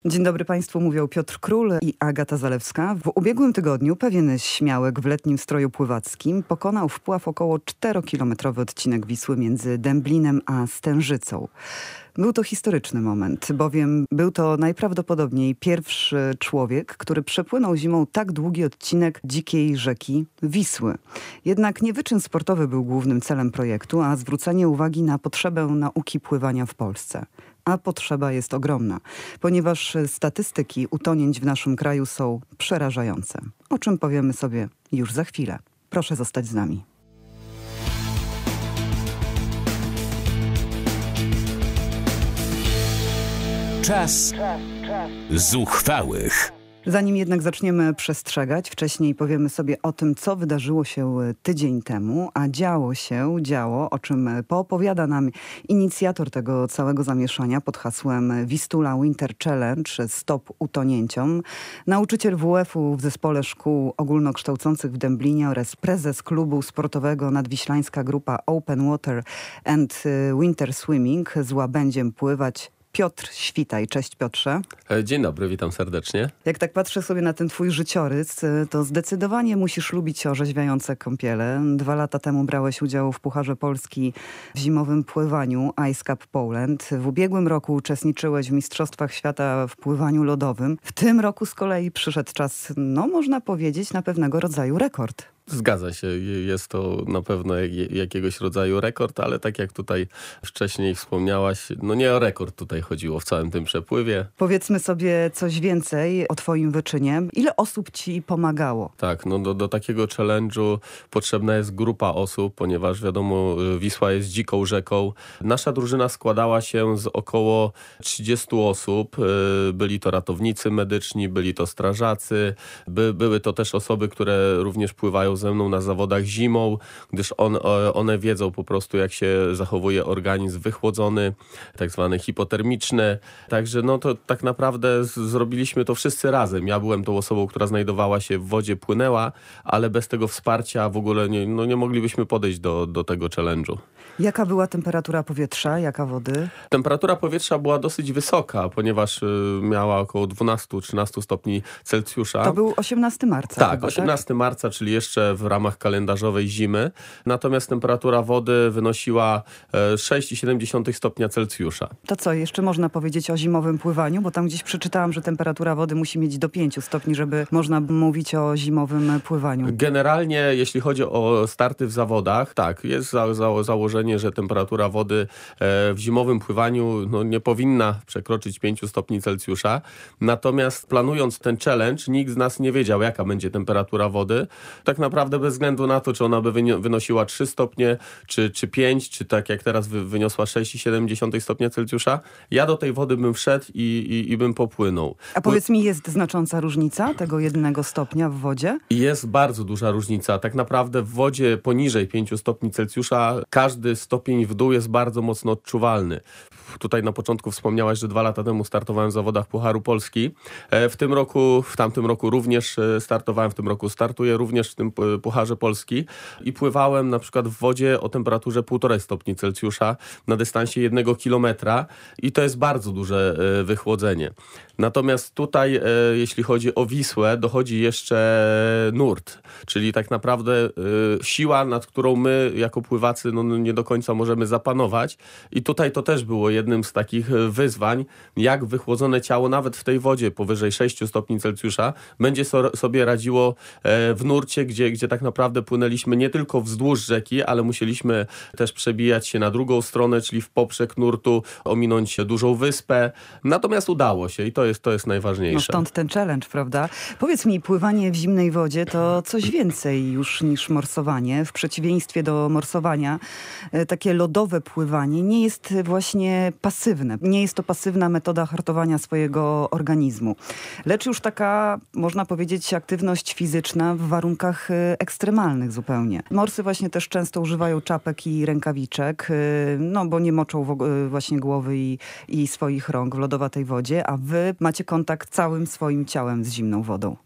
Dzień dobry Państwu, mówią Piotr Król i Agata Zalewska. W ubiegłym tygodniu pewien śmiałek w letnim stroju pływackim pokonał wpław około 4-kilometrowy odcinek Wisły między Dęblinem a Stężycą. Był to historyczny moment, bowiem był to najprawdopodobniej pierwszy człowiek, który przepłynął zimą tak długi odcinek dzikiej rzeki Wisły. Jednak nie wyczyn sportowy był głównym celem projektu, a zwrócenie uwagi na potrzebę nauki pływania w Polsce. A potrzeba jest ogromna, ponieważ statystyki utonięć w naszym kraju są przerażające. O czym powiemy sobie już za chwilę. Proszę zostać z nami. Czas zuchwałych. Zanim jednak zaczniemy przestrzegać, wcześniej powiemy sobie o tym, co wydarzyło się tydzień temu, a działo, o czym poopowiada nam inicjator tego całego zamieszania pod hasłem Wistula Winter Challenge Stop Utonięciom, nauczyciel WF-u w Zespole Szkół Ogólnokształcących w Dęblinie oraz prezes klubu sportowego Nadwiślańska Grupa Open Water and Winter Swimming z Łabędziem Pływać, Piotr Świtaj. Cześć Piotrze. Dzień dobry, witam serdecznie. Jak tak patrzę sobie na ten twój życiorys, to zdecydowanie musisz lubić orzeźwiające kąpiele. 2 lata temu brałeś udział w Pucharze Polski w zimowym pływaniu Ice Cup Poland. W ubiegłym roku uczestniczyłeś w Mistrzostwach Świata w pływaniu lodowym. W tym roku z kolei przyszedł czas, można powiedzieć, na pewnego rodzaju rekord. Zgadza się, jest to na pewno jakiegoś rodzaju rekord, ale tak jak tutaj wcześniej wspomniałaś, nie o rekord tutaj chodziło w całym tym przepływie. Powiedzmy sobie coś więcej o twoim wyczynie. Ile osób ci pomagało? Tak, do takiego challenge'u potrzebna jest grupa osób, ponieważ wiadomo, Wisła jest dziką rzeką. Nasza drużyna składała się z około 30 osób. Byli to ratownicy medyczni, byli to strażacy, były to też osoby, które również pływają ze mną na zawodach zimą, gdyż one wiedzą po prostu, jak się zachowuje organizm wychłodzony, tak zwany hipotermiczny. Także to tak naprawdę zrobiliśmy to wszyscy razem. Ja byłem tą osobą, która znajdowała się w wodzie, płynęła, ale bez tego wsparcia w ogóle nie moglibyśmy podejść do tego challenge'u. Jaka była temperatura powietrza, jaka wody? Temperatura powietrza była dosyć wysoka, ponieważ miała około 12-13 stopni Celsjusza. To był 18 marca. Tak, chyba, 18 marca, czyli jeszcze w ramach kalendarzowej zimy. Natomiast temperatura wody wynosiła 6,7 stopnia Celsjusza. To co, jeszcze można powiedzieć o zimowym pływaniu? Bo tam gdzieś przeczytałam, że temperatura wody musi mieć do 5 stopni, żeby można mówić o zimowym pływaniu. Generalnie, jeśli chodzi o starty w zawodach, tak, jest założenie, że temperatura wody w zimowym pływaniu nie powinna przekroczyć 5 stopni Celsjusza. Natomiast planując ten challenge, nikt z nas nie wiedział, jaka będzie temperatura wody. Tak naprawdę bez względu na to, czy ona by wynosiła 3 stopnie, czy 5, czy tak jak teraz wyniosła 6,7 stopnia Celsjusza. Ja do tej wody bym wszedł i bym popłynął. A powiedz mi, jest znacząca różnica tego 1 stopnia w wodzie? Jest bardzo duża różnica. Tak naprawdę w wodzie poniżej 5 stopni Celsjusza każdy stopień w dół jest bardzo mocno odczuwalny. Tutaj na początku wspomniałaś, że 2 lata temu startowałem w zawodach Pucharu Polski. W tamtym roku również startowałem, w tym roku startuję również w tym Pucharze Polski i pływałem na przykład w wodzie o temperaturze 1,5 stopni Celsjusza na dystansie 1 kilometra i to jest bardzo duże wychłodzenie. Natomiast tutaj, jeśli chodzi o Wisłę, dochodzi jeszcze nurt, czyli tak naprawdę siła, nad którą my jako pływacy nie do końca możemy zapanować i tutaj to też było jednym z takich wyzwań, jak wychłodzone ciało nawet w tej wodzie powyżej 6 stopni Celsjusza będzie sobie radziło w nurcie, gdzie tak naprawdę płynęliśmy nie tylko wzdłuż rzeki, ale musieliśmy też przebijać się na drugą stronę, czyli w poprzek nurtu, ominąć dużą wyspę. Natomiast udało się i to jest najważniejsze. Stąd ten challenge, prawda? Powiedz mi, pływanie w zimnej wodzie to coś więcej już niż morsowanie. W przeciwieństwie do morsowania, takie lodowe pływanie nie jest właśnie pasywne. Nie jest to pasywna metoda hartowania swojego organizmu. Lecz już taka, można powiedzieć, aktywność fizyczna w warunkach ekstremalnych zupełnie. Morsy właśnie też często używają czapek i rękawiczek, bo nie moczą właśnie głowy i swoich rąk w lodowatej wodzie, a wy macie kontakt całym swoim ciałem z zimną wodą.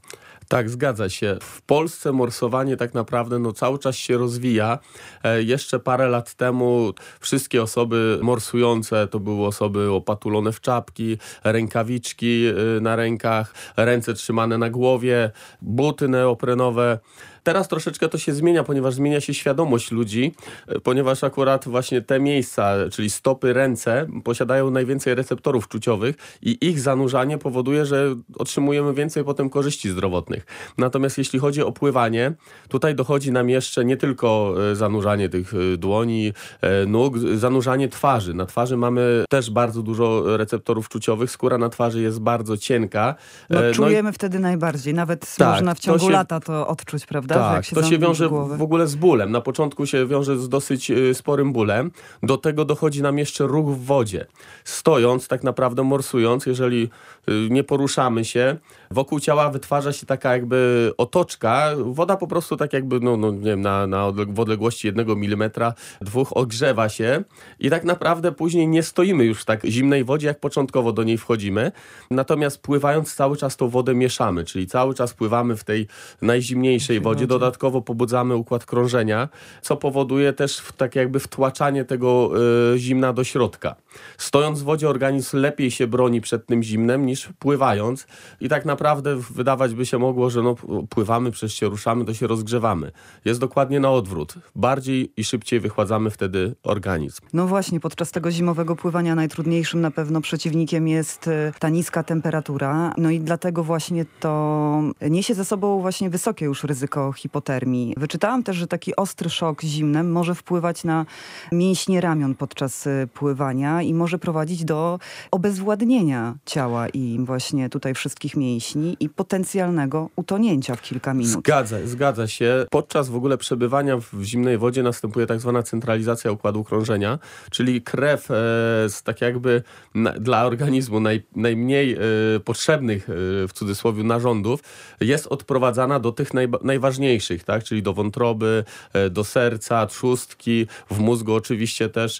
Tak, zgadza się. W Polsce morsowanie tak naprawdę cały czas się rozwija. Jeszcze parę lat temu wszystkie osoby morsujące to były osoby opatulone w czapki, rękawiczki na rękach, ręce trzymane na głowie, buty neoprenowe. Teraz troszeczkę to się zmienia, ponieważ zmienia się świadomość ludzi, ponieważ akurat właśnie te miejsca, czyli stopy, ręce, posiadają najwięcej receptorów czuciowych i ich zanurzanie powoduje, że otrzymujemy więcej potem korzyści zdrowotnych. Natomiast jeśli chodzi o pływanie, tutaj dochodzi nam jeszcze nie tylko zanurzanie tych dłoni, nóg, zanurzanie twarzy. Na twarzy mamy też bardzo dużo receptorów czuciowych, skóra na twarzy jest bardzo cienka. Czujemy wtedy najbardziej, nawet tak, można w ciągu lata to odczuć, prawda? Tak, to się wiąże w ogóle z bólem. Na początku się wiąże z dosyć sporym bólem. Do tego dochodzi nam jeszcze ruch w wodzie. Stojąc, tak naprawdę morsując, jeżeli nie poruszamy się, wokół ciała wytwarza się taka jakby otoczka. Woda po prostu tak jakby, nie wiem, w odległości 1 mm, 2 ogrzewa się i tak naprawdę później nie stoimy już w tak zimnej wodzie, jak początkowo do niej wchodzimy. Natomiast pływając cały czas tą wodę mieszamy, czyli cały czas pływamy w tej najzimniejszej wodzie. Dodatkowo pobudzamy układ krążenia, co powoduje też tak jakby wtłaczanie tego zimna do środka. Stojąc w wodzie organizm lepiej się broni przed tym zimnem niż pływając i tak naprawdę wydawać by się mogło, że pływamy, przecież się ruszamy, to się rozgrzewamy. Jest dokładnie na odwrót. Bardziej i szybciej wychładzamy wtedy organizm. No właśnie, podczas tego zimowego pływania najtrudniejszym na pewno przeciwnikiem jest ta niska temperatura. No i dlatego właśnie to niesie ze sobą właśnie wysokie już ryzyko hipotermii. Wyczytałam też, że taki ostry szok zimnem może wpływać na mięśnie ramion podczas pływania i może prowadzić do obezwładnienia ciała i właśnie tutaj wszystkich mięśni i potencjalnego utonięcia w kilka minut. Zgadza się. Podczas w ogóle przebywania w zimnej wodzie następuje tak zwana centralizacja układu krążenia, czyli krew tak jakby dla organizmu najmniej potrzebnych w cudzysłowie narządów jest odprowadzana do tych najważniejszych, tak? Czyli do wątroby, do serca, trzustki, w mózgu oczywiście też.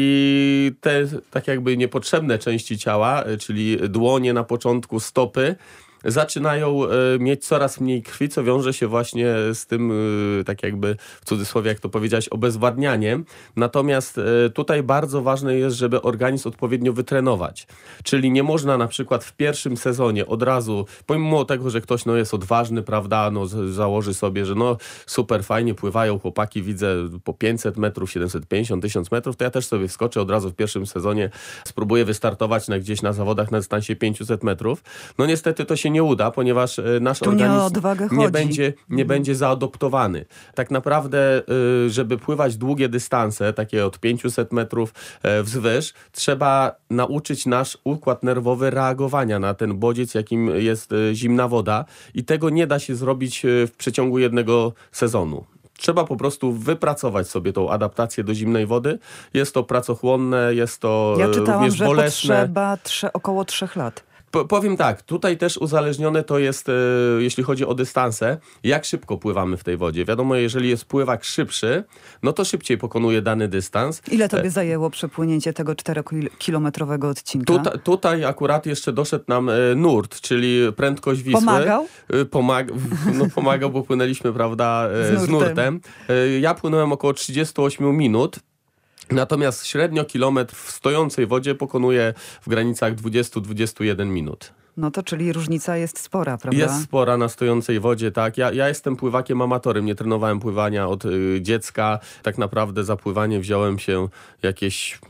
I te tak jakby niepotrzebne części ciała, czyli dłonie na początku, stopy, zaczynają mieć coraz mniej krwi, co wiąże się właśnie z tym, tak jakby w cudzysłowie, jak to powiedziałeś, obezwładnianiem. Natomiast tutaj bardzo ważne jest, żeby organizm odpowiednio wytrenować. Czyli nie można na przykład w pierwszym sezonie od razu, pomimo tego, że ktoś jest odważny, prawda, założy sobie, że super fajnie pływają chłopaki, widzę po 500 metrów, 750, 1000 metrów, to ja też sobie wskoczę od razu w pierwszym sezonie, spróbuję wystartować gdzieś na zawodach na dystansie 500 metrów. Niestety to się nie uda, ponieważ nasz organizm nie będzie zaadoptowany. Tak naprawdę, żeby pływać długie dystanse, takie od 500 metrów wzwyż, trzeba nauczyć nasz układ nerwowy reagowania na ten bodziec, jakim jest zimna woda i tego nie da się zrobić w przeciągu jednego sezonu. Trzeba po prostu wypracować sobie tą adaptację do zimnej wody. Jest to pracochłonne, jest to również bolesne. Ja czytałam, że potrzeba około 3 lat. Powiem tak, tutaj też uzależnione to jest, jeśli chodzi o dystanse, jak szybko pływamy w tej wodzie. Wiadomo, jeżeli jest pływak szybszy, to szybciej pokonuje dany dystans. Ile tobie zajęło przepłynięcie tego 4-kilometrowego odcinka? Tutaj akurat jeszcze doszedł nam nurt, czyli prędkość Wisły. Pomagał? Pomagał, bo płynęliśmy, prawda, z nurtem. Ja płynąłem około 38 minut. Natomiast średnio kilometr w stojącej wodzie pokonuje w granicach 20-21 minut. To czyli różnica jest spora, prawda? Jest spora na stojącej wodzie, tak. Ja jestem pływakiem amatorem, nie trenowałem pływania od dziecka. Tak naprawdę za pływanie wziąłem się jakieś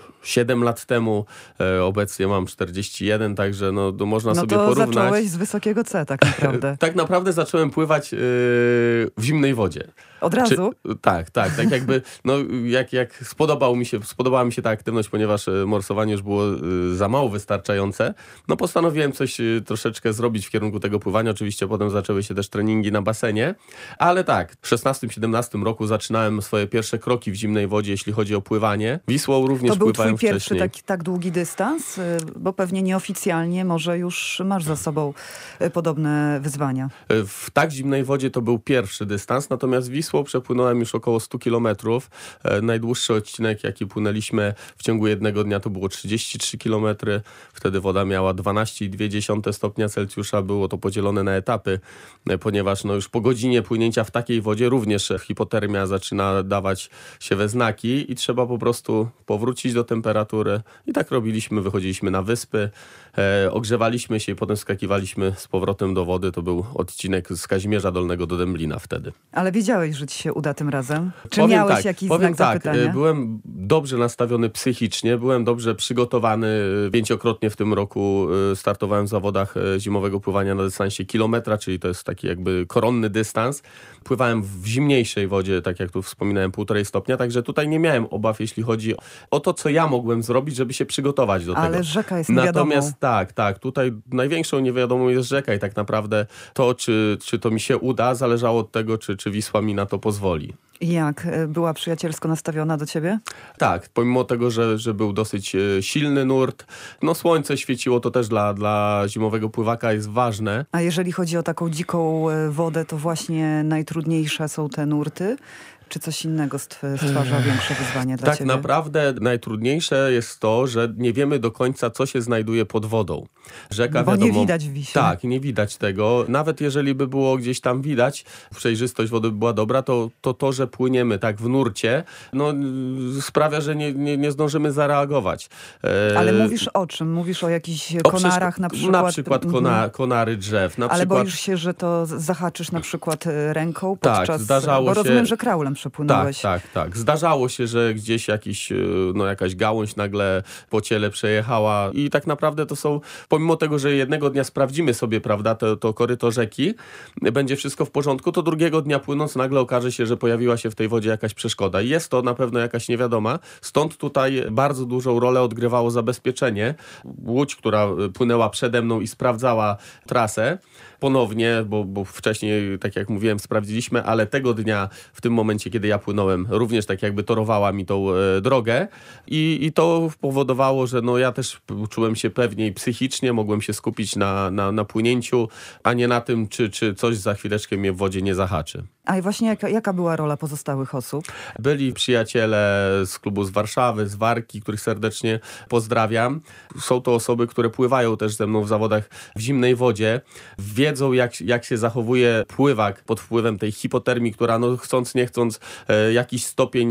7 lat temu, obecnie mam 41, także można sobie porównać. Zacząłeś z wysokiego C tak naprawdę. Tak naprawdę zacząłem pływać w zimnej wodzie. Od razu? Tak jakby, jak spodobała mi się ta aktywność, ponieważ morsowanie już było za mało wystarczające, postanowiłem coś troszeczkę zrobić w kierunku tego pływania. Oczywiście potem zaczęły się też treningi na basenie, ale tak, w 16-17 roku zaczynałem swoje pierwsze kroki w zimnej wodzie, jeśli chodzi o pływanie. Wisłą również pływałem twój pierwszy wcześniej. tak długi dystans? Bo pewnie nieoficjalnie może już masz za sobą podobne wyzwania. W tak zimnej wodzie to był pierwszy dystans, natomiast Wisłą przepłynąłem już około 100 kilometrów. Najdłuższy odcinek, jaki płynęliśmy w ciągu jednego dnia, to było 33 kilometry. Wtedy woda miała 12,2 stopnia Celsjusza. Było to podzielone na etapy, ponieważ już po godzinie płynięcia w takiej wodzie również hipotermia zaczyna dawać się we znaki i trzeba po prostu powrócić do temperatury. I tak robiliśmy, wychodziliśmy na wyspy, ogrzewaliśmy się i potem skakiwaliśmy z powrotem do wody. To był odcinek z Kazimierza Dolnego do Dęblina wtedy. Ale wiedziałeś, że ci się uda tym razem? Czy Powiem miałeś tak, jakiś powiem znak zapytania? byłem dobrze nastawiony psychicznie, byłem dobrze przygotowany. 5-krotnie w tym roku startowałem w zawodach zimowego pływania na dystansie kilometra, czyli to jest taki jakby koronny dystans. Pływałem w zimniejszej wodzie, tak jak tu wspominałem, 1,5 stopnia, także tutaj nie miałem obaw, jeśli chodzi o to, co ja mogłem zrobić, żeby się przygotować do tego. Ale rzeka jest niewiadomą. Natomiast tak, tutaj największą niewiadomą jest rzeka i tak naprawdę to, czy to mi się uda, zależało od tego, czy Wisła mi na to pozwoli. Jak? Była przyjacielsko nastawiona do ciebie? Tak, pomimo tego, że był dosyć silny nurt, słońce świeciło, to też dla zimowego pływaka jest ważne. A jeżeli chodzi o taką dziką wodę, to właśnie najtrudniejsze są te nurty? Czy coś innego stwarza większe wyzwanie dla ciebie? Tak naprawdę najtrudniejsze jest to, że nie wiemy do końca, co się znajduje pod wodą. Rzeka, bo wiadomo, nie widać w Wiśle. Tak, nie widać tego. Nawet jeżeli by było gdzieś tam widać, przejrzystość wody by była dobra, to że płyniemy tak w nurcie, sprawia, że nie zdążymy zareagować. Ale mówisz o czym? Mówisz o jakichś konarach na przykład? Na przykład konary drzew. Ale boisz się, że to zahaczysz na przykład ręką podczas... Tak, zdarzało bo się... rozumiem, że kraulem przepłynąłeś. Tak. Zdarzało się, że gdzieś jakaś gałąź nagle po ciele przejechała i tak naprawdę to są, pomimo tego, że jednego dnia sprawdzimy sobie, prawda, to koryto rzeki, będzie wszystko w porządku, to drugiego dnia płynąc nagle okaże się, że pojawiła się w tej wodzie jakaś przeszkoda. I jest to na pewno jakaś niewiadoma. Stąd tutaj bardzo dużą rolę odgrywało zabezpieczenie. Łódź, która płynęła przede mną i sprawdzała trasę ponownie, bo wcześniej, tak jak mówiłem, sprawdziliśmy, ale tego dnia, w tym momencie, kiedy ja płynąłem, również tak jakby torowała mi tą drogę i to powodowało, że ja też czułem się pewniej psychicznie, mogłem się skupić na płynięciu, a nie na tym, czy coś za chwileczkę mnie w wodzie nie zahaczy. A i właśnie jaka była rola pozostałych osób? Byli przyjaciele z klubu z Warszawy, z Warki, których serdecznie pozdrawiam. Są to osoby, które pływają też ze mną w zawodach w zimnej wodzie. Wiedzą, jak się zachowuje pływak pod wpływem tej hipotermii, która chcąc nie chcąc jakiś stopień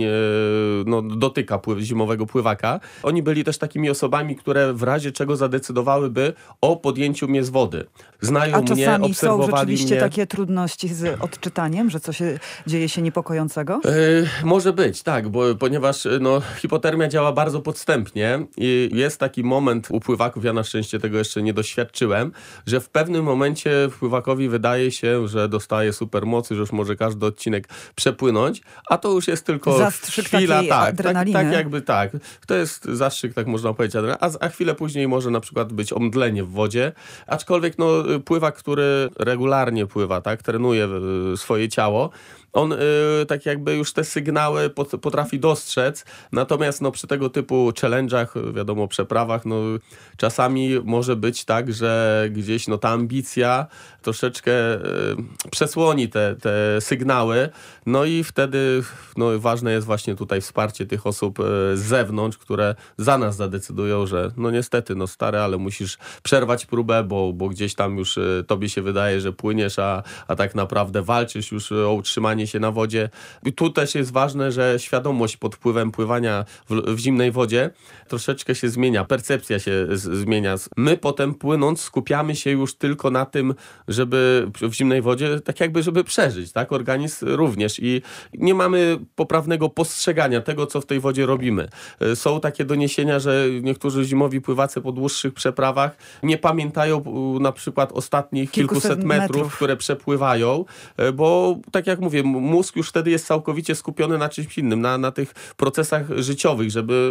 dotyka zimowego pływaka. Oni byli też takimi osobami, które w razie czego zadecydowałyby o podjęciu mnie z wody. Znają mnie, obserwowali mnie. A czasami są rzeczywiście takie trudności z odczytaniem, że coś dzieje się niepokojącego? Może być, tak, ponieważ hipotermia działa bardzo podstępnie i jest taki moment u pływaków, ja na szczęście tego jeszcze nie doświadczyłem, że w pewnym momencie pływakowi wydaje się, że dostaje supermocy, że już może każdy odcinek przepłynąć, a to już jest tylko zastrzyk chwila, adrenaliny. Tak. To jest zastrzyk, tak można powiedzieć, a chwilę później może na przykład być omdlenie w wodzie, aczkolwiek pływak, który regularnie pływa, tak, trenuje swoje ciało, on tak jakby już te sygnały potrafi dostrzec, natomiast przy tego typu challenge'ach, wiadomo, przeprawach, czasami może być tak, że gdzieś ta ambicja troszeczkę przesłoni te sygnały, i wtedy ważne jest właśnie tutaj wsparcie tych osób z zewnątrz, które za nas zadecydują, że niestety, stary, ale musisz przerwać próbę, bo gdzieś tam już tobie się wydaje, że płyniesz, a tak naprawdę walczysz już o utrzymanie się na wodzie. I tu też jest ważne, że świadomość pod wpływem pływania w zimnej wodzie troszeczkę się zmienia, percepcja się zmienia. My potem płynąc skupiamy się już tylko na tym, żeby w zimnej wodzie tak jakby, żeby przeżyć, tak? Organizm również i nie mamy poprawnego postrzegania tego, co w tej wodzie robimy. Są takie doniesienia, że niektórzy zimowi pływacy po dłuższych przeprawach nie pamiętają na przykład ostatnich kilkuset metrów, które przepływają, bo tak jak mówię, mózg już wtedy jest całkowicie skupiony na czymś innym, na tych procesach życiowych, żeby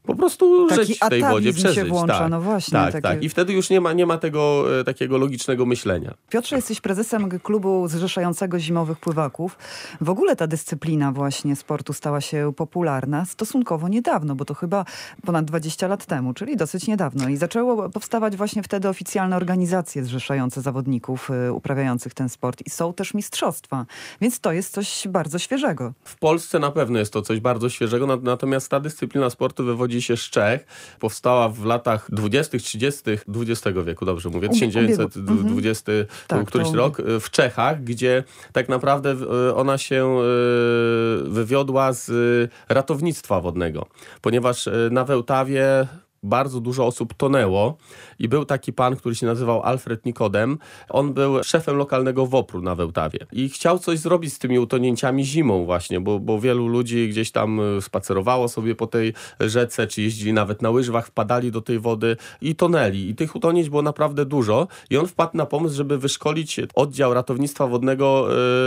po prostu Taki żyć w tej wodzie, atawizm się przeżyć. włącza, tak, no właśnie, tak, takie- tak. I wtedy już nie ma tego takiego logicznego myślenia. Piotrze, jesteś prezesem klubu zrzeszającego zimowych pływaków. W ogóle ta dyscyplina właśnie sportu stała się popularna stosunkowo niedawno, bo to chyba ponad 20 lat temu, czyli dosyć niedawno. I zaczęło powstawać właśnie wtedy oficjalne organizacje zrzeszające zawodników uprawiających ten sport. I są też mistrzostwa, więc to jest coś bardzo świeżego. W Polsce na pewno jest to coś bardzo świeżego, natomiast ta dyscyplina sportu wywodzi się z Czech. Powstała w latach 20., 30. XX wieku, dobrze mówię, 1920 Tak, któryś to- rok, w Czechach, gdzie tak naprawdę ona się wywiodła z ratownictwa wodnego, ponieważ na Wełtawie bardzo dużo osób tonęło i był taki pan, który się nazywał Alfred Nikodem. On był szefem lokalnego WOPR-u na Wełtawie i chciał coś zrobić z tymi utonięciami zimą właśnie, bo wielu ludzi gdzieś tam spacerowało sobie po tej rzece, czy jeździli nawet na łyżwach, wpadali do tej wody i tonęli. I tych utonięć było naprawdę dużo i on wpadł na pomysł, żeby wyszkolić oddział ratownictwa wodnego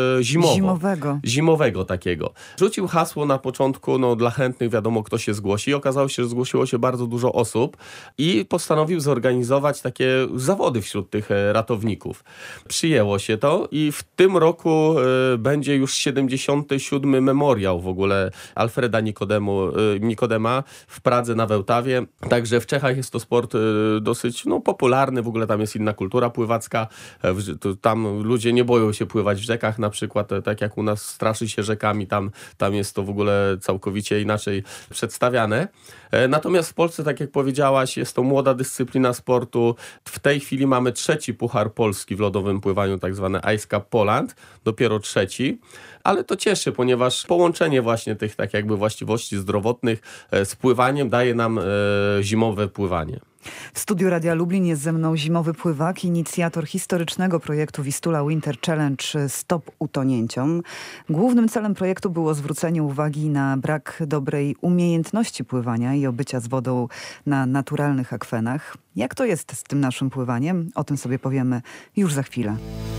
zimowego takiego. Rzucił hasło na początku, dla chętnych wiadomo kto się zgłosi i okazało się, że zgłosiło się bardzo dużo osób i postanowił zorganizować takie zawody wśród tych ratowników. Przyjęło się to i w tym roku będzie już 77. memoriał w ogóle Alfreda Nikodema w Pradze na Wełtawie. Także w Czechach jest to sport dosyć popularny, w ogóle tam jest inna kultura pływacka. Tam ludzie nie boją się pływać w rzekach na przykład, tak jak u nas straszy się rzekami, tam jest to w ogóle całkowicie inaczej przedstawiane. Natomiast w Polsce, tak jak powiedziałaś, jest to młoda dyscyplina sportu. W tej chwili mamy 3. Puchar Polski w lodowym pływaniu, tak zwany Ice Cup Poland, dopiero 3. Ale to cieszy, ponieważ połączenie właśnie tych tak jakby właściwości zdrowotnych z pływaniem daje nam zimowe pływanie. W studiu Radia Lublin jest ze mną zimowy pływak, inicjator historycznego projektu Vistula Winter Challenge Stop Utonięciom. Głównym celem projektu było zwrócenie uwagi na brak dobrej umiejętności pływania i obycia z wodą na naturalnych akwenach. Jak to jest z tym naszym pływaniem? O tym sobie powiemy już za chwilę.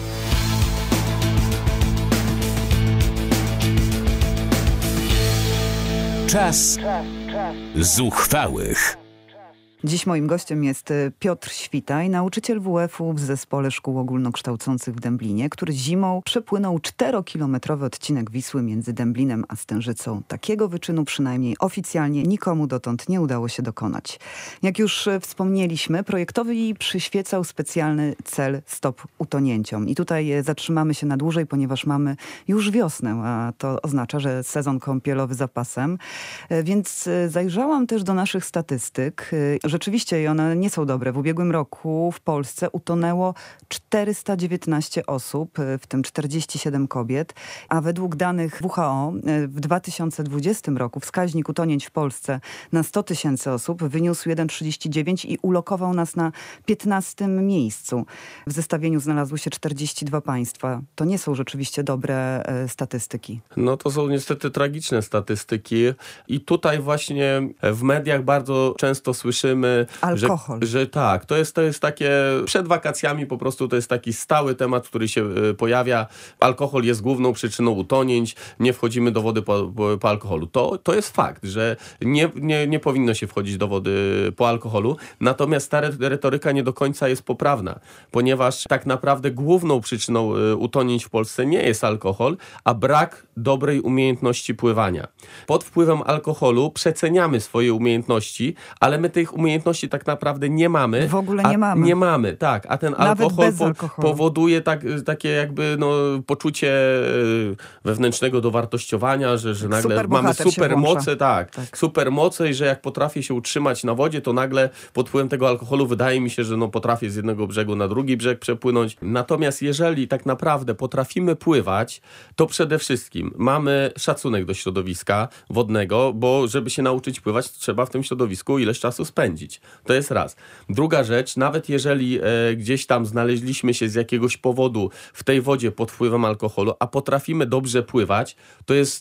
Czas zuchwałych. Dziś moim gościem jest Piotr Świtaj, nauczyciel WF-u w Zespole Szkół Ogólnokształcących w Dęblinie, który zimą przepłynął 4-kilometrowy odcinek Wisły między Dęblinem a Stężycą. Takiego wyczynu przynajmniej oficjalnie nikomu dotąd nie udało się dokonać. Jak już wspomnieliśmy, projektowi przyświecał specjalny cel Stop Utonięciom. I tutaj zatrzymamy się na dłużej, ponieważ mamy już wiosnę, a to oznacza, że sezon kąpielowy za pasem. Więc zajrzałam też do naszych statystyk. Rzeczywiście one nie są dobre. W ubiegłym roku w Polsce utonęło 419 osób, w tym 47 kobiet, a według danych WHO w 2020 roku wskaźnik utonięć w Polsce na 100 tysięcy osób wyniósł 1,39 i ulokował nas na 15. miejscu. W zestawieniu znalazły się 42 państwa. To nie są rzeczywiście dobre statystyki. To są niestety tragiczne statystyki i tutaj właśnie w mediach bardzo często słyszymy, alkohol. Że tak, to jest takie, przed wakacjami po prostu to jest taki stały temat, który się pojawia. Alkohol jest główną przyczyną utonięć, nie wchodzimy do wody po alkoholu. To jest fakt, że nie powinno się wchodzić do wody po alkoholu, natomiast ta retoryka nie do końca jest poprawna, ponieważ tak naprawdę główną przyczyną utonięć w Polsce nie jest alkohol, a brak dobrej umiejętności pływania. Pod wpływem alkoholu przeceniamy swoje umiejętności, ale my tych umiejętności tak naprawdę nie mamy. W ogóle nie mamy. Nie mamy, tak. A ten alkohol powoduje takie jakby poczucie wewnętrznego dowartościowania, że nagle mamy supermoce, tak. Supermoce i że jak potrafię się utrzymać na wodzie, to nagle pod wpływem tego alkoholu wydaje mi się, że potrafię z jednego brzegu na drugi brzeg przepłynąć. Natomiast jeżeli tak naprawdę potrafimy pływać, to przede wszystkim mamy szacunek do środowiska wodnego, bo żeby się nauczyć pływać, to trzeba w tym środowisku ileś czasu spędzić. To jest raz. Druga rzecz, nawet jeżeli gdzieś tam znaleźliśmy się z jakiegoś powodu w tej wodzie pod wpływem alkoholu, a potrafimy dobrze pływać, to jest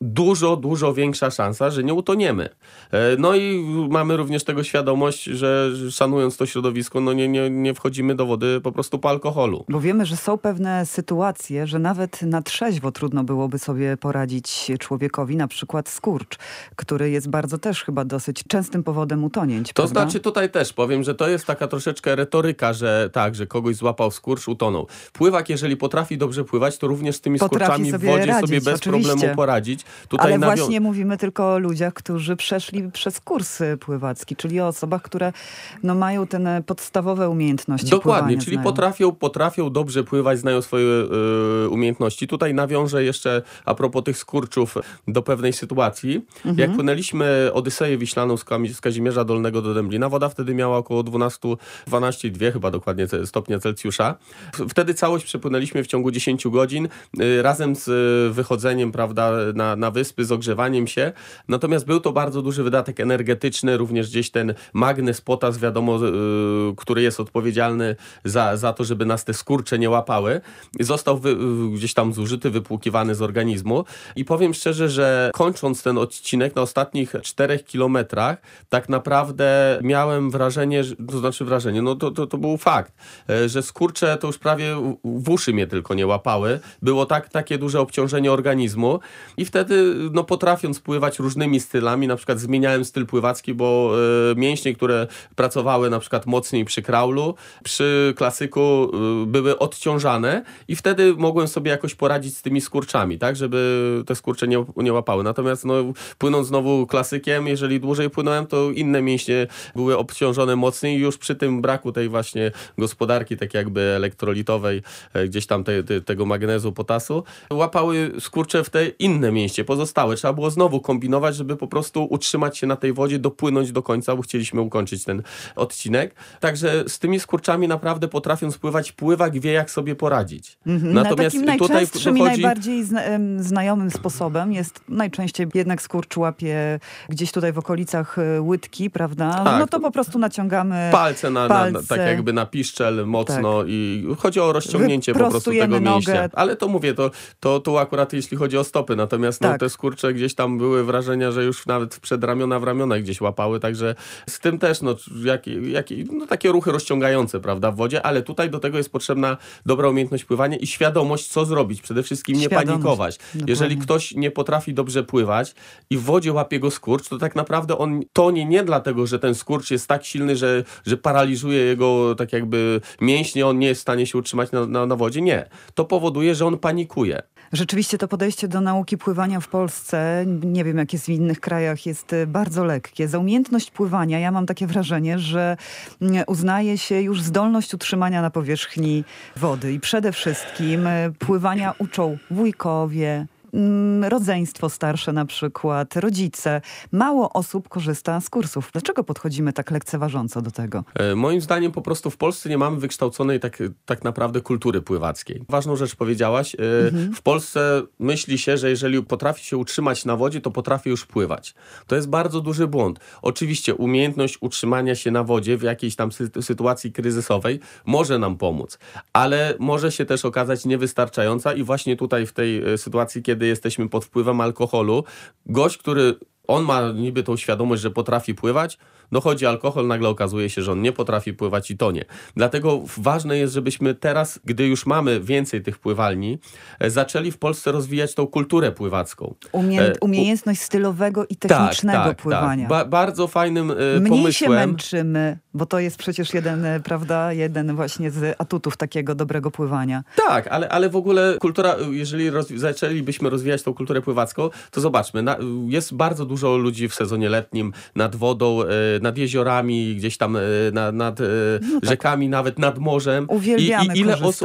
dużo większa szansa, że nie utoniemy. No i mamy również tego świadomość, że szanując to środowisko, no nie wchodzimy do wody po prostu po alkoholu. Bo wiemy, że są pewne sytuacje, że nawet na trzeźwo trudno byłoby sobie poradzić człowiekowi, na przykład skurcz, który jest bardzo też chyba dosyć częstym powodem utonięć. To prawda? znaczy tutaj też powiem, że to jest taka troszeczkę retoryka, że tak, że kogoś złapał skurcz, utonął. Pływak, jeżeli potrafi dobrze pływać, to również z tymi Potrafi skurczami w sobie wodzie radzić, sobie bez oczywiście. problemu poradzić. Tutaj Ale właśnie mówimy tylko o ludziach, którzy przeszli przez kurs pływacki, czyli o osobach, które mają te podstawowe umiejętności Dokładnie, pływania, czyli znają. potrafią dobrze pływać, znają swoje umiejętności. Tutaj nawiążę jeszcze a propos tych skurczów do pewnej sytuacji. Jak płynęliśmy Odyseję Wiślaną z Kazimierza Dolnego do Dęblina, woda wtedy miała około 12,2 chyba dokładnie stopnia Celsjusza. Wtedy całość przepłynęliśmy w ciągu 10 godzin razem z wychodzeniem, prawda, na wyspy, z ogrzewaniem się. Natomiast był to bardzo duży wydatek energetyczny, również gdzieś ten magnes, potas, wiadomo, który jest odpowiedzialny za to, żeby nas te skurcze nie łapały, został gdzieś tam zużyty, wypłukiwany z organizmu. I powiem szczerze, że kończąc ten odcinek na ostatnich 4 kilometrach, tak naprawdę miałem wrażenie, to był fakt, że skurcze to już prawie w uszy mnie tylko nie łapały. Było takie duże obciążenie organizmu i wtedy potrafiąc pływać różnymi stylami, na przykład zmieniałem styl pływacki, bo mięśnie, które pracowały na przykład mocniej przy kraulu, przy klasyku były odciążane i wtedy mogłem sobie jakoś poradzić z tymi skurczami, tak, żeby te skurcze nie łapały. Natomiast płynąc znowu klasykiem, jeżeli dłużej płynąłem, to inne mięśnie były obciążone mocniej i już przy tym braku tej właśnie gospodarki, tak jakby elektrolitowej, gdzieś tam tego magnezu, potasu, łapały skurcze w te inne mięśnie pozostałe. Trzeba było znowu kombinować, żeby po prostu utrzymać się na tej wodzie, dopłynąć do końca, bo chcieliśmy ukończyć ten odcinek. Także z tymi skurczami naprawdę potrafiąc pływać, pływak wie, jak sobie poradzić. Natomiast takim najczęstszym i najbardziej znajomym sposobem jest najczęściej jednak skurcz łapie gdzieś tutaj w okolicach łydki, prawda? Tak. To po prostu naciągamy palce tak jakby na piszczel mocno i chodzi o rozciągnięcie po prostu tego mięśnia. Nogę. Ale to mówię, to akurat jeśli chodzi o stopy, natomiast te skurcze gdzieś tam były wrażenia, że już nawet przedramiona w ramiona gdzieś łapały, także z tym też takie ruchy rozciągające, prawda, w wodzie, ale tutaj do tego jest potrzebna dobra umiejętność pływania i świadomość, co zrobić. Przede wszystkim nie panikować. Dokładnie. Jeżeli ktoś nie potrafi dobrze pływać i w wodzie łapie go skurcz, to tak naprawdę on tonie nie dlatego, że ten skurcz jest tak silny, że paraliżuje jego tak jakby mięśnie, on nie jest w stanie się utrzymać na wodzie. Nie. To powoduje, że on panikuje. Rzeczywiście to podejście do nauki pływania w Polsce, nie wiem jak jest w innych krajach, jest bardzo lekkie. Za umiejętność pływania ja mam takie wrażenie, że uznaje się już zdolność utrzymania na powierzchni wody i przede wszystkim pływania uczą wujkowie, rodzeństwo starsze na przykład, rodzice. Mało osób korzysta z kursów. Dlaczego podchodzimy tak lekceważąco do tego? Moim zdaniem po prostu w Polsce nie mamy wykształconej tak naprawdę kultury pływackiej. Ważną rzecz powiedziałaś. W Polsce myśli się, że jeżeli potrafi się utrzymać na wodzie, to potrafi już pływać. To jest bardzo duży błąd. Oczywiście umiejętność utrzymania się na wodzie w jakiejś tam sytuacji kryzysowej może nam pomóc, ale może się też okazać niewystarczająca i właśnie tutaj w tej sytuacji, kiedy jesteśmy pod wpływem alkoholu, gość, który on ma niby tą świadomość, że potrafi pływać, dochodzi alkohol, nagle okazuje się, że on nie potrafi pływać i tonie. Dlatego ważne jest, żebyśmy teraz, gdy już mamy więcej tych pływalni, zaczęli w Polsce rozwijać tą kulturę pływacką. Umiejętność stylowego i technicznego pływania. Tak. Bardzo fajnym pomysłem. Mniej się męczymy, bo to jest przecież jeden właśnie z atutów takiego dobrego pływania. Tak, ale w ogóle kultura, jeżeli zaczęlibyśmy rozwijać tą kulturę pływacką, to zobaczmy, jest bardzo dużo ludzi w sezonie letnim nad wodą, nad jeziorami, gdzieś tam nad rzekami, nawet nad morzem. Uwielbiamy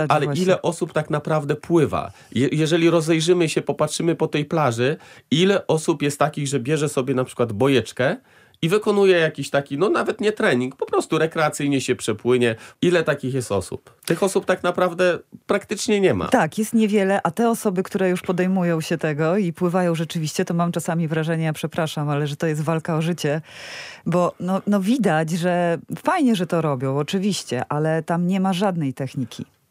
ile osób tak naprawdę pływa? Jeżeli rozejrzymy się, popatrzymy po tej plaży, ile osób jest takich, że bierze sobie na przykład bojeczkę i wykonuje jakiś taki, nawet nie trening, po prostu rekreacyjnie się przepłynie. Ile takich jest osób? Tych osób tak naprawdę praktycznie nie ma. Tak, jest niewiele, a te osoby, które już podejmują się tego i pływają rzeczywiście, to mam czasami wrażenie, ja przepraszam, ale że to jest walka o życie, bo widać, że fajnie, że to robią, oczywiście, ale tam nie ma żadnej techniki.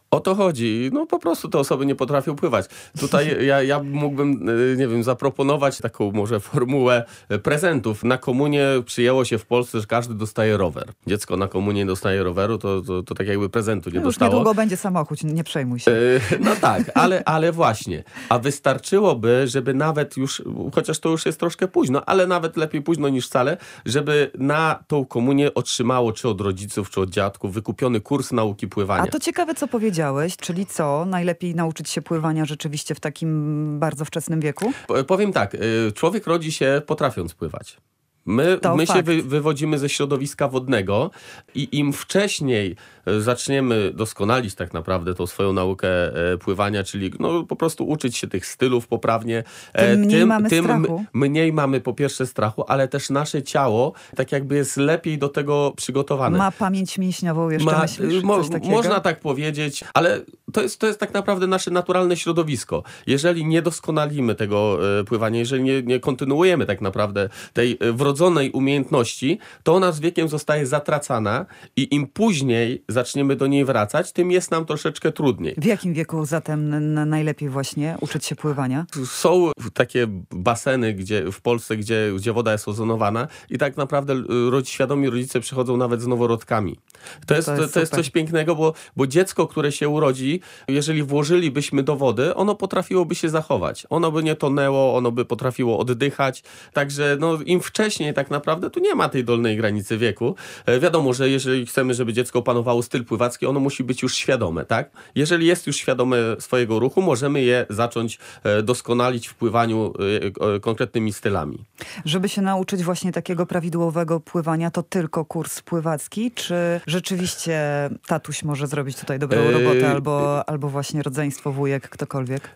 O to chodzi. No po prostu te osoby nie potrafią pływać. Tutaj ja mógłbym, nie wiem, zaproponować taką może formułę prezentów. Na komunię przyjęło się w Polsce, że każdy dostaje rower. Dziecko na komunię dostaje roweru, to tak jakby prezentu nie dostało. Już niedługo będzie samochód, nie przejmuj się. No tak, ale właśnie. A wystarczyłoby, żeby nawet już, chociaż to już jest troszkę późno, ale nawet lepiej późno niż wcale, żeby na tą komunię otrzymało czy od rodziców, czy od dziadków wykupiony kurs nauki pływania. A to ciekawe, co powiedziałeś, czyli co? Najlepiej nauczyć się pływania rzeczywiście w takim bardzo wczesnym wieku? Powiem tak, człowiek rodzi się potrafiąc pływać. My się wywodzimy ze środowiska wodnego i im wcześniej zaczniemy doskonalić tak naprawdę tą swoją naukę pływania, czyli no, po prostu uczyć się tych stylów poprawnie, tym mniej mamy strachu. Mniej mamy po pierwsze strachu, ale też nasze ciało tak jakby jest lepiej do tego przygotowane. Ma pamięć mięśniową jeszcze, myślisz? Coś takiego? Można tak powiedzieć, ale to jest tak naprawdę nasze naturalne środowisko. Jeżeli nie doskonalimy tego pływania, jeżeli nie kontynuujemy tak naprawdę tej wrodzonej umiejętności, to ona z wiekiem zostaje zatracana i im później zaczniemy do niej wracać, tym jest nam troszeczkę trudniej. W jakim wieku zatem najlepiej właśnie uczyć się pływania? Są takie baseny w Polsce, gdzie woda jest ozonowana i tak naprawdę świadomi rodzice przychodzą nawet z noworodkami. To jest coś pięknego, bo dziecko, które się urodzi, jeżeli włożylibyśmy do wody, ono potrafiłoby się zachować. Ono by nie tonęło, ono by potrafiło oddychać. Także no, im wcześniej tak naprawdę, tu nie ma tej dolnej granicy wieku. Wiadomo, że jeżeli chcemy, żeby dziecko opanowało styl pływacki, ono musi być już świadome, tak? Jeżeli jest już świadome swojego ruchu, możemy je zacząć doskonalić w pływaniu konkretnymi stylami. Żeby się nauczyć właśnie takiego prawidłowego pływania, to tylko kurs pływacki, czy rzeczywiście tatuś może zrobić tutaj dobrą robotę, albo właśnie rodzeństwo, wujek, ktokolwiek?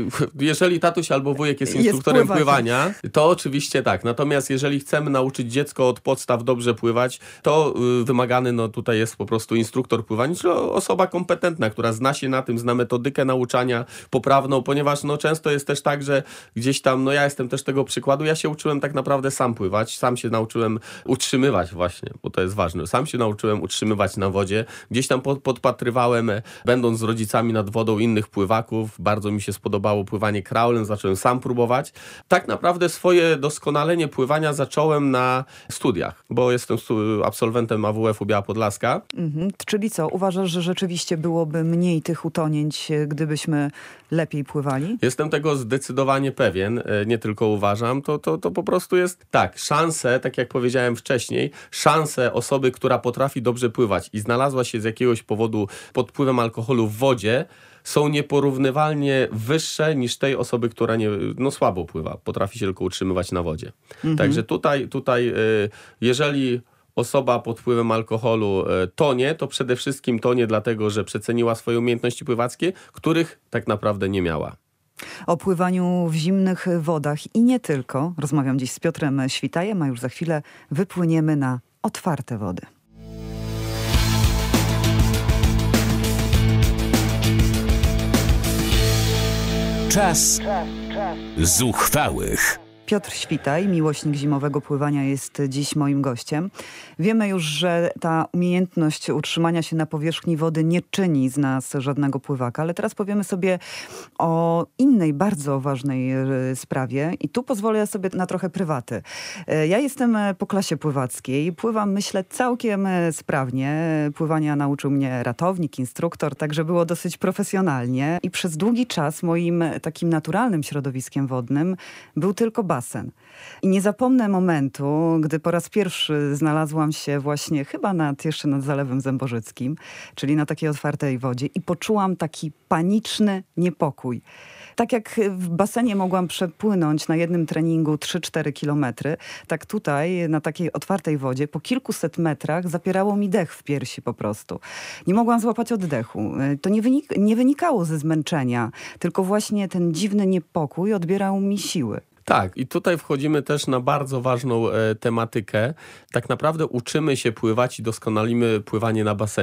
Jeżeli tatuś albo wujek jest instruktorem pływania, to oczywiście tak. Natomiast jeżeli chcemy nauczyć dziecko od podstaw dobrze pływać, to wymagany tutaj jest po prostu instruktor pływania, czyli osoba kompetentna, która zna się na tym, zna metodykę nauczania poprawną, ponieważ często jest też tak, że gdzieś tam, ja jestem też tego przykładu, ja się uczyłem tak naprawdę sam pływać, sam się nauczyłem utrzymywać właśnie, bo to jest ważne, sam się nauczyłem utrzymywać na wodzie, gdzieś tam podpatrywałem, będąc z rodzicami nad wodą innych pływaków, bardzo mi się spodobało pływanie kraulem, zacząłem sam próbować. Tak naprawdę swoje doskonalenie pływania zacząłem na studiach, bo jestem absolwentem AWF-u Biała Podlaska. Czyli co, uważasz, że rzeczywiście byłoby mniej tych utonięć, gdybyśmy lepiej pływali? Jestem tego zdecydowanie pewien, nie tylko uważam, to po prostu jest tak, szanse, tak jak powiedziałem wcześniej, szanse osoby, która potrafi dobrze pływać i znalazła się z jakiegoś powodu pod wpływem alkoholu w wodzie, są nieporównywalnie wyższe niż tej osoby, która słabo pływa, potrafi się tylko utrzymywać na wodzie. Także tutaj jeżeli osoba pod wpływem alkoholu tonie, to przede wszystkim tonie dlatego, że przeceniła swoje umiejętności pływackie, których tak naprawdę nie miała. O pływaniu w zimnych wodach i nie tylko rozmawiam dziś z Piotrem Świtajem, a już za chwilę wypłyniemy na otwarte wody. Czas zuchwałych. Piotr Świtaj, miłośnik zimowego pływania, jest dziś moim gościem. Wiemy już, że ta umiejętność utrzymania się na powierzchni wody nie czyni z nas żadnego pływaka, ale teraz powiemy sobie o innej, bardzo ważnej sprawie i tu pozwolę sobie na trochę prywaty. Ja jestem po klasie pływackiej, pływam, myślę, całkiem sprawnie. Pływania nauczył mnie ratownik, instruktor, także było dosyć profesjonalnie i przez długi czas moim takim naturalnym środowiskiem wodnym był tylko basen. I nie zapomnę momentu, gdy po raz pierwszy znalazłam się właśnie chyba jeszcze nad Zalewem Zębożyckim, czyli na takiej otwartej wodzie i poczułam taki paniczny niepokój. Tak jak w basenie mogłam przepłynąć na jednym treningu 3-4 kilometry, tak tutaj na takiej otwartej wodzie po kilkuset metrach zapierało mi dech w piersi po prostu. Nie mogłam złapać oddechu. To nie wynikało ze zmęczenia, tylko właśnie ten dziwny niepokój odbierał mi siły. Tak, i tutaj wchodzimy też na bardzo ważną tematykę. Tak naprawdę uczymy się pływać i doskonalimy pływanie na basenie.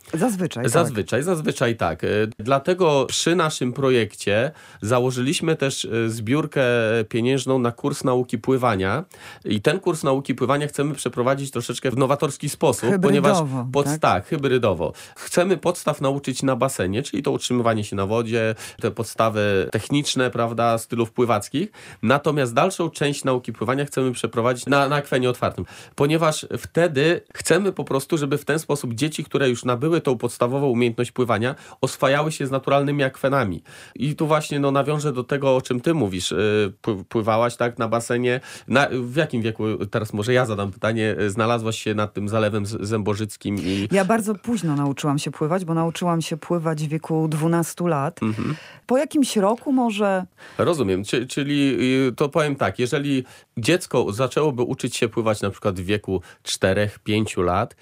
Zazwyczaj tak. Dlatego przy naszym projekcie założyliśmy też zbiórkę pieniężną na kurs nauki pływania i ten kurs nauki pływania chcemy przeprowadzić troszeczkę w nowatorski sposób, ponieważ hybrydowo. Chcemy podstaw nauczyć na basenie, czyli to utrzymywanie się na wodzie, te podstawy techniczne, prawda, stylów pływackich. Natomiast dalszą część nauki pływania chcemy przeprowadzić na akwenie otwartym, ponieważ wtedy chcemy po prostu, żeby w ten sposób dzieci, które już nabyły tą podstawową umiejętność pływania, oswajały się z naturalnymi akwenami. I tu właśnie nawiążę do tego, o czym ty mówisz. Pływałaś tak na basenie. W jakim wieku, teraz może ja zadam pytanie, znalazłaś się nad tym zalewem zębożyckim? Ja bardzo późno nauczyłam się pływać, bo nauczyłam się pływać w wieku 12 lat. Po jakimś roku może... Rozumiem, czyli to powiem tak, jeżeli dziecko zaczęłoby uczyć się pływać na przykład w wieku 4-5 lat,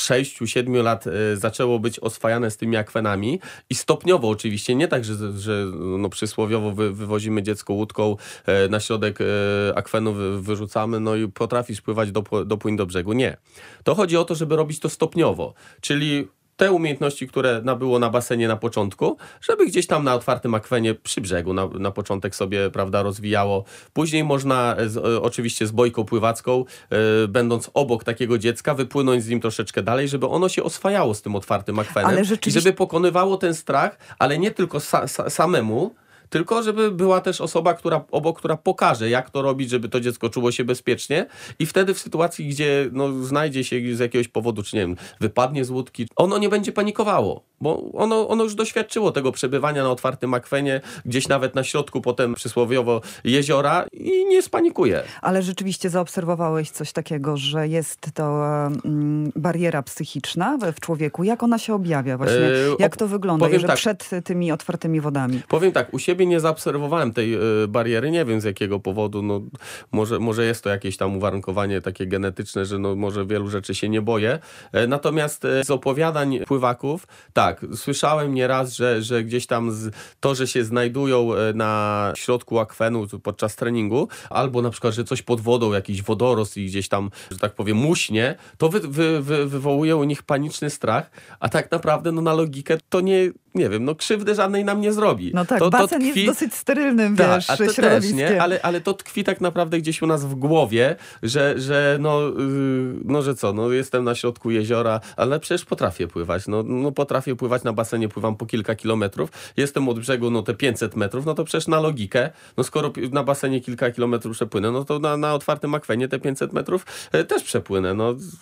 6-7 lat zaczęło być oswajane z tymi akwenami i stopniowo oczywiście, nie tak, że przysłowiowo wywozimy dziecko łódką na środek akwenu, wyrzucamy, i potrafisz pływać, dopłyń do brzegu. Nie. To chodzi o to, żeby robić to stopniowo, czyli te umiejętności, które nabyło na basenie na początku, żeby gdzieś tam na otwartym akwenie przy brzegu na początek sobie, prawda, rozwijało. Później można oczywiście z bojką pływacką, będąc obok takiego dziecka, wypłynąć z nim troszeczkę dalej, żeby ono się oswajało z tym otwartym akwenem i żeby pokonywało ten strach, ale nie tylko samemu, tylko żeby była też osoba, która pokaże, jak to robić, żeby to dziecko czuło się bezpiecznie i wtedy w sytuacji, gdzie znajdzie się z jakiegoś powodu, czy nie wiem, wypadnie z łódki, ono nie będzie panikowało, bo ono już doświadczyło tego przebywania na otwartym akwenie, gdzieś nawet na środku potem przysłowiowo jeziora i nie spanikuje. Ale rzeczywiście zaobserwowałeś coś takiego, że jest to bariera psychiczna w człowieku. Jak ona się objawia właśnie? Jak to wygląda przed tymi otwartymi wodami? Powiem tak, u siebie nie zaobserwowałem tej bariery, nie wiem z jakiego powodu, może jest to jakieś tam uwarunkowanie takie genetyczne, że może wielu rzeczy się nie boję. Natomiast z opowiadań pływaków, tak, słyszałem nieraz, że gdzieś tam że się znajdują na środku akwenu podczas treningu, albo na przykład, że coś pod wodą, jakiś wodorost i gdzieś tam, że tak powiem, muśnie, to wywołuje u nich paniczny strach, a tak naprawdę na logikę to nie wiem, krzywdy żadnej nam nie zrobi. No tak, basen jest dosyć sterylnym, środowiskiem. Też, nie? Ale to tkwi tak naprawdę gdzieś u nas w głowie, że jestem na środku jeziora, ale przecież potrafię pływać. Potrafię pływać na basenie, pływam po kilka kilometrów. Jestem od brzegu, te 500 metrów, to przecież na logikę, skoro na basenie kilka kilometrów przepłynę, to na otwartym akwenie te 500 metrów też przepłynę.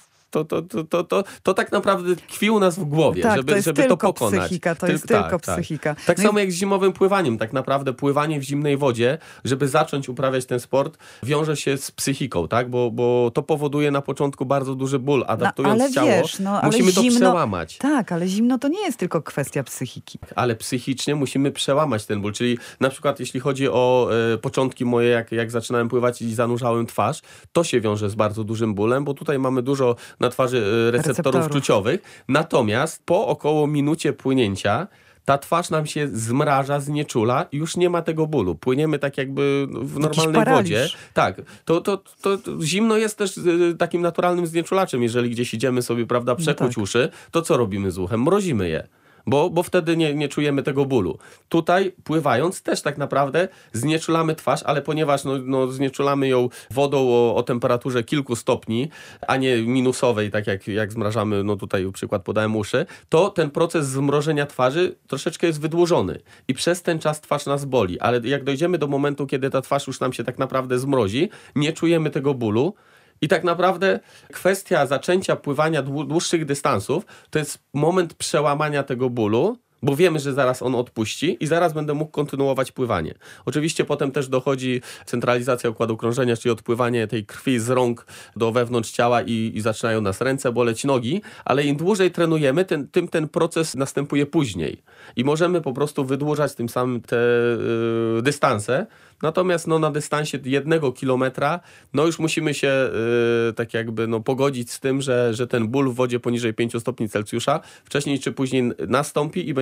To tak naprawdę tkwi u nas w głowie, żeby to pokonać. To jest tylko psychika. Tak samo jak z zimowym pływaniem. Tak naprawdę pływanie w zimnej wodzie, żeby zacząć uprawiać ten sport, wiąże się z psychiką, tak? Bo to powoduje na początku bardzo duży ból. Adaptując ciało, musimy to przełamać. Tak, ale zimno to nie jest tylko kwestia psychiki. Ale psychicznie musimy przełamać ten ból. Czyli na przykład jeśli chodzi o początki moje, jak zaczynałem pływać i zanurzałem twarz, to się wiąże z bardzo dużym bólem, bo tutaj mamy dużo na twarzy receptorów czuciowych. Natomiast po około minucie płynięcia ta twarz nam się zmraża, znieczula i już nie ma tego bólu. Płyniemy tak jakby w normalnej wodzie. Tak. To zimno jest też takim naturalnym znieczulaczem. Jeżeli gdzieś idziemy sobie, prawda, przekuć uszy, to co robimy z uchem? Mrozimy je. Bo wtedy nie czujemy tego bólu. Tutaj pływając też tak naprawdę znieczulamy twarz, ale ponieważ znieczulamy ją wodą o temperaturze kilku stopni, a nie minusowej, tak jak zmrażamy, tutaj przykład podałem uszy, to ten proces zmrożenia twarzy troszeczkę jest wydłużony i przez ten czas twarz nas boli, ale jak dojdziemy do momentu, kiedy ta twarz już nam się tak naprawdę zmrozi, nie czujemy tego bólu. I tak naprawdę kwestia zaczęcia pływania dłuższych dystansów to jest moment przełamania tego bólu, bo wiemy, że zaraz on odpuści i zaraz będę mógł kontynuować pływanie. Oczywiście potem też dochodzi centralizacja układu krążenia, czyli odpływanie tej krwi z rąk do wewnątrz ciała i zaczynają nas ręce boleć, nogi, ale im dłużej trenujemy, tym ten proces następuje później. I możemy po prostu wydłużać tym samym te dystanse. Natomiast na dystansie 1 kilometra już musimy się tak jakby pogodzić z tym, że ten ból w wodzie poniżej 5 stopni Celsjusza wcześniej czy później nastąpi i będziemy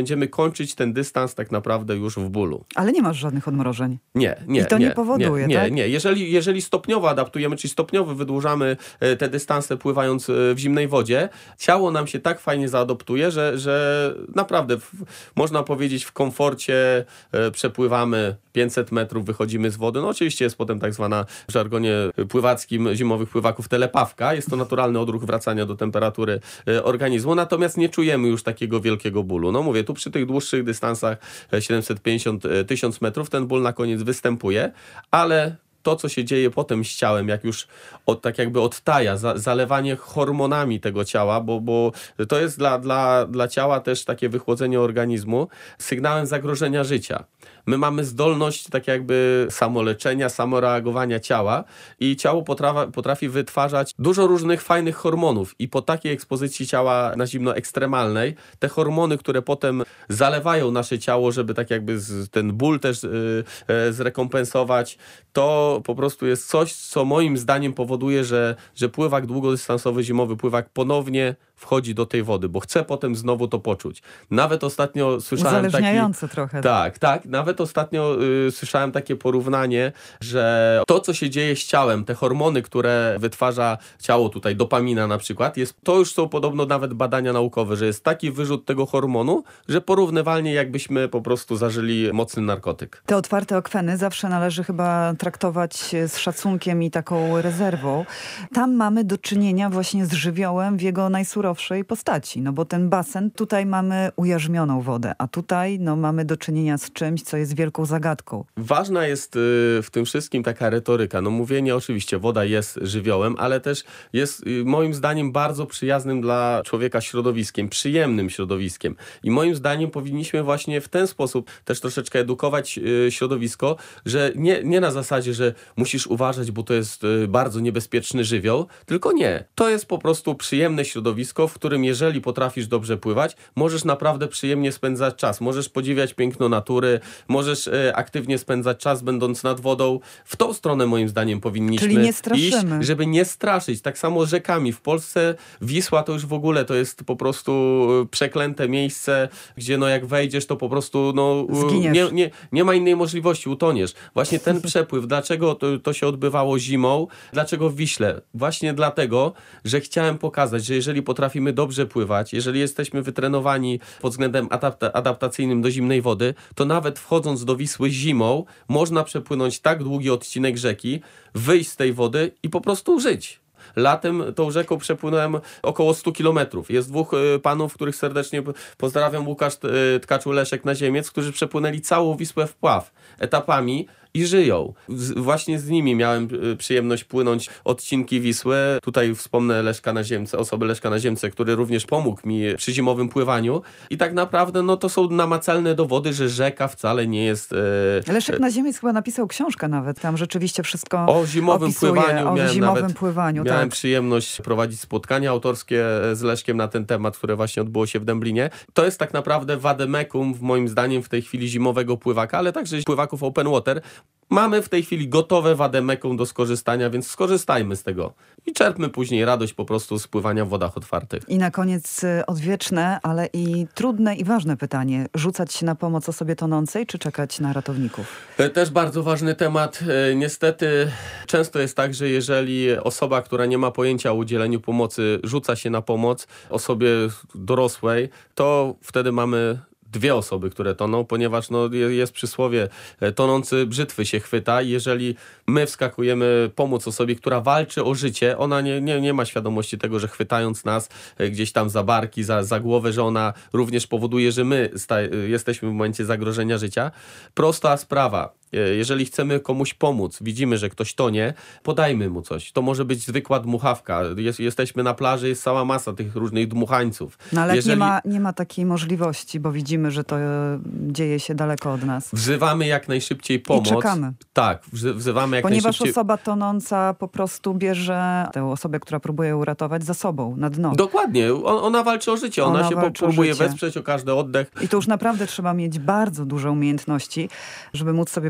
będziemy kończyć ten dystans tak naprawdę już w bólu. Ale nie masz żadnych odmrożeń. Nie. I to nie powoduje, tak? Nie. Jeżeli stopniowo adaptujemy, czyli stopniowo wydłużamy te dystanse pływając w zimnej wodzie, ciało nam się tak fajnie zaadoptuje, że naprawdę można powiedzieć w komforcie przepływamy 500 metrów, wychodzimy z wody. No oczywiście jest potem tak zwana w żargonie pływackim zimowych pływaków telepawka. Jest to naturalny odruch wracania do temperatury organizmu, natomiast nie czujemy już takiego wielkiego bólu. No mówię, tu przy tych dłuższych dystansach 750-1000 metrów ten ból na koniec występuje, ale to, co się dzieje potem z ciałem, jak już tak jakby odtaja, zalewanie hormonami tego ciała, bo to jest dla ciała też takie wychłodzenie organizmu sygnałem zagrożenia życia. My mamy zdolność tak jakby samoleczenia, samoreagowania ciała i ciało potrafi wytwarzać dużo różnych fajnych hormonów i po takiej ekspozycji ciała na zimno ekstremalnej, te hormony, które potem zalewają nasze ciało, żeby tak jakby ten ból też zrekompensować, to po prostu jest coś, co moim zdaniem powoduje, że pływak długodystansowy, zimowy pływak ponownie wchodzi do tej wody, bo chce potem znowu to poczuć. Nawet ostatnio słyszałem uzależniające trochę. Tak. Nawet ostatnio słyszałem takie porównanie, że to, co się dzieje z ciałem, te hormony, które wytwarza ciało tutaj, dopamina na przykład, to już są podobno nawet badania naukowe, że jest taki wyrzut tego hormonu, że porównywalnie jakbyśmy po prostu zażyli mocny narkotyk. Te otwarte okweny zawsze należy chyba traktować z szacunkiem i taką rezerwą. Tam mamy do czynienia właśnie z żywiołem w jego najsurowszej postaci, no bo ten basen, tutaj mamy ujarzmioną wodę, a tutaj mamy do czynienia z czymś, co jest wielką zagadką. Ważna jest w tym wszystkim taka retoryka. No mówienie oczywiście, woda jest żywiołem, ale też jest moim zdaniem bardzo przyjaznym dla człowieka środowiskiem, przyjemnym środowiskiem. I moim zdaniem powinniśmy właśnie w ten sposób też troszeczkę edukować środowisko, że nie na zasadzie, że musisz uważać, bo to jest bardzo niebezpieczny żywioł, tylko nie. To jest po prostu przyjemne środowisko, w którym jeżeli potrafisz dobrze pływać, możesz naprawdę przyjemnie spędzać czas. Możesz podziwiać piękno natury, możesz aktywnie spędzać czas, będąc nad wodą. W tą stronę moim zdaniem powinniśmy iść, żeby nie straszyć. Tak samo z rzekami. W Polsce Wisła to już w ogóle to jest po prostu przeklęte miejsce, gdzie jak wejdziesz, to po prostu nie ma innej możliwości, utoniesz. Właśnie ten przepływ, dlaczego to się odbywało zimą, dlaczego w Wiśle? Właśnie dlatego, że chciałem pokazać, że jeżeli potrafimy dobrze pływać, jeżeli jesteśmy wytrenowani pod względem adaptacyjnym do zimnej wody, to nawet wchodząc do Wisły zimą, można przepłynąć tak długi odcinek rzeki, wyjść z tej wody i po prostu żyć. Latem tą rzeką przepłynąłem około 100 kilometrów. Jest dwóch panów, których serdecznie pozdrawiam, Łukasz Tkaczył, Leszek Naziemiec, którzy przepłynęli całą Wisłę w pław etapami i żyją. Właśnie z nimi miałem przyjemność płynąć odcinki Wisły. Tutaj wspomnę osobę Leszka Naziemce, który również pomógł mi przy zimowym pływaniu. I tak naprawdę to są namacalne dowody, że rzeka wcale nie jest... Leszek Naziemiec chyba napisał książkę nawet. Tam rzeczywiście wszystko o zimowym pływaniu. Miałem przyjemność prowadzić spotkania autorskie z Leszkiem na ten temat, które właśnie odbyło się w Dęblinie. To jest tak naprawdę wademekum, moim zdaniem, w tej chwili zimowego pływaka, ale także pływaków open water. Mamy w tej chwili gotowe wademekum do skorzystania, więc skorzystajmy z tego i czerpmy później radość po prostu z pływania w wodach otwartych. I na koniec odwieczne, ale i trudne i ważne pytanie. Rzucać się na pomoc osobie tonącej, czy czekać na ratowników? Też bardzo ważny temat. Niestety często jest tak, że jeżeli osoba, która nie ma pojęcia o udzieleniu pomocy, rzuca się na pomoc osobie dorosłej, to wtedy mamy dwie osoby, które toną, ponieważ jest przysłowie tonący brzytwy się chwyta i jeżeli my wskakujemy pomóc osobie, która walczy o życie, ona nie ma świadomości tego, że chwytając nas gdzieś tam za barki, za głowę, że ona również powoduje, że my jesteśmy w momencie zagrożenia życia. Prosta sprawa. Jeżeli chcemy komuś pomóc, widzimy, że ktoś tonie, podajmy mu coś. To może być zwykła dmuchawka. Jesteśmy na plaży, jest cała masa tych różnych dmuchańców. No ale nie ma takiej możliwości, bo widzimy, że to dzieje się daleko od nas. Wzywamy jak najszybciej pomoc. I czekamy. Tak, wzywamy jak najszybciej. Ponieważ osoba tonąca po prostu bierze tę osobę, która próbuje uratować, za sobą, na dno. Dokładnie. Ona walczy o życie. Ona się próbuje wesprzeć o każdy oddech. I to już naprawdę trzeba mieć bardzo duże umiejętności, żeby móc sobie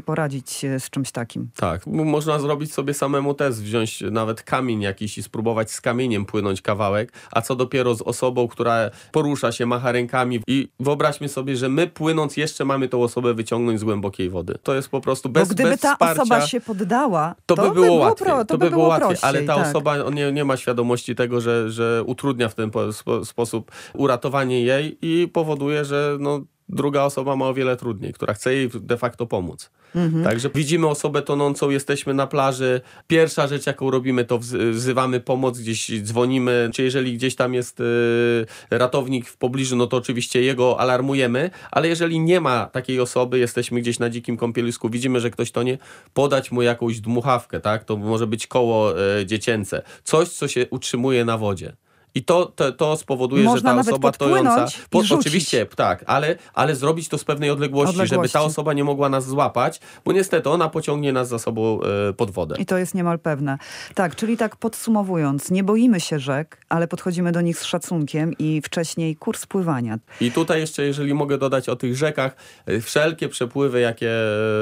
poradzić z czymś takim. Tak, można zrobić sobie samemu test, wziąć nawet kamień jakiś i spróbować z kamieniem płynąć kawałek, a co dopiero z osobą, która porusza się, macha rękami i wyobraźmy sobie, że my płynąc jeszcze mamy tą osobę wyciągnąć z głębokiej wody. To jest po prostu bez gdyby ta wsparcia, osoba się poddała, to by było łatwiej. To by było łatwiej, prościej, ale ta tak. osoba nie ma świadomości tego, że utrudnia w ten sposób uratowanie jej i powoduje, że druga osoba ma o wiele trudniej, która chce jej de facto pomóc. Także widzimy osobę tonącą, jesteśmy na plaży. Pierwsza rzecz, jaką robimy, to wzywamy pomoc, gdzieś dzwonimy. Czy jeżeli gdzieś tam jest ratownik w pobliżu, no to oczywiście jego alarmujemy, ale jeżeli nie ma takiej osoby, jesteśmy gdzieś na dzikim kąpielisku, widzimy, że ktoś tonie, podać mu jakąś dmuchawkę, tak? To może być koło dziecięce. Coś, co się utrzymuje na wodzie. I to spowoduje, można że ta osoba tojąca... i rzucić. Oczywiście, tak, ale zrobić to z pewnej odległości, żeby ta osoba nie mogła nas złapać, bo niestety ona pociągnie nas za sobą pod wodę. I to jest niemal pewne. Tak, czyli tak podsumowując, nie boimy się rzek, ale podchodzimy do nich z szacunkiem i wcześniej kurs pływania. I tutaj jeszcze, jeżeli mogę dodać o tych rzekach, wszelkie przepływy, jakie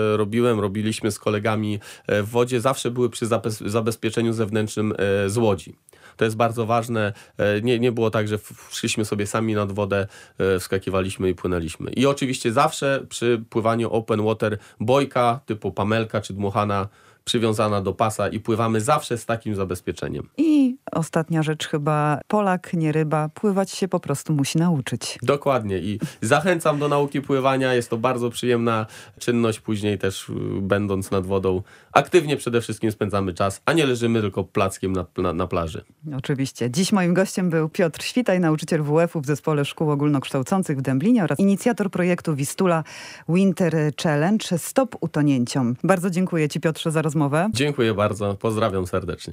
robiliśmy z kolegami w wodzie, zawsze były przy zabezpieczeniu zewnętrznym z łodzi. To jest bardzo ważne. Nie było tak, że szliśmy sobie sami nad wodę, wskakiwaliśmy i płynęliśmy. I oczywiście zawsze przy pływaniu open water bojka typu pamelka czy dmuchana przywiązana do pasa i pływamy zawsze z takim zabezpieczeniem. I ostatnia rzecz chyba, Polak, nie ryba, pływać się po prostu musi nauczyć. Dokładnie i zachęcam do nauki pływania. Jest to bardzo przyjemna czynność. Później też będąc nad wodą aktywnie przede wszystkim spędzamy czas, a nie leżymy tylko plackiem na plaży. Oczywiście. Dziś moim gościem był Piotr Świtaj, nauczyciel WF-u w Zespole Szkół Ogólnokształcących w Dęblinie oraz inicjator projektu Wistula Winter Challenge Stop Utonięciom. Bardzo dziękuję Ci, Piotrze, za rozmowę. Dziękuję bardzo. Pozdrawiam serdecznie.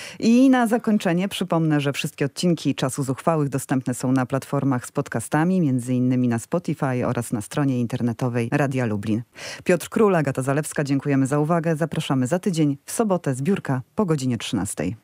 I na zakończenie przypomnę, że wszystkie odcinki Czasu Zuchwałych dostępne są na platformach z podcastami, między innymi na Spotify oraz na stronie internetowej Radia Lublin. Piotr Król, Agata Zalewska, dziękujemy za uwagę. Zapraszamy za tydzień w sobotę zbiórka po godzinie 13.